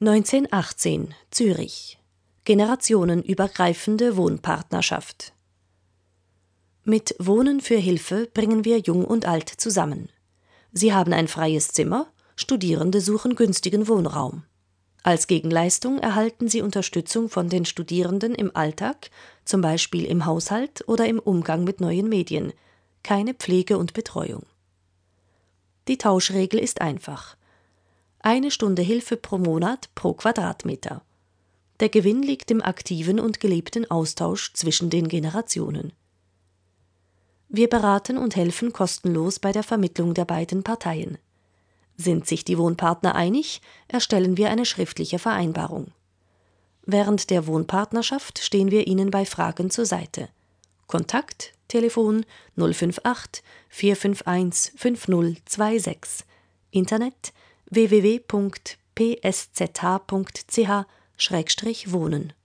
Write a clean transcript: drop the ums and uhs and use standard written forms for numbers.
1918 Zürich. Generationenübergreifende Wohnpartnerschaft. Mit Wohnen für Hilfe bringen wir Jung und Alt zusammen. Sie haben ein freies Zimmer, Studierende suchen günstigen Wohnraum. Als Gegenleistung erhalten sie Unterstützung von den Studierenden im Alltag, zum Beispiel im Haushalt oder im Umgang mit neuen Medien, keine Pflege und Betreuung. Die Tauschregel ist einfach: 1 Stunde Hilfe pro Monat pro Quadratmeter. Der Gewinn liegt im aktiven und gelebten Austausch zwischen den Generationen. Wir beraten und helfen kostenlos bei der Vermittlung der beiden Parteien. Sind sich die Wohnpartner einig, erstellen wir eine schriftliche Vereinbarung. Während der Wohnpartnerschaft stehen wir Ihnen bei Fragen zur Seite. Kontakt: Telefon 058 451 5026, Internet www.pszh.ch/wohnen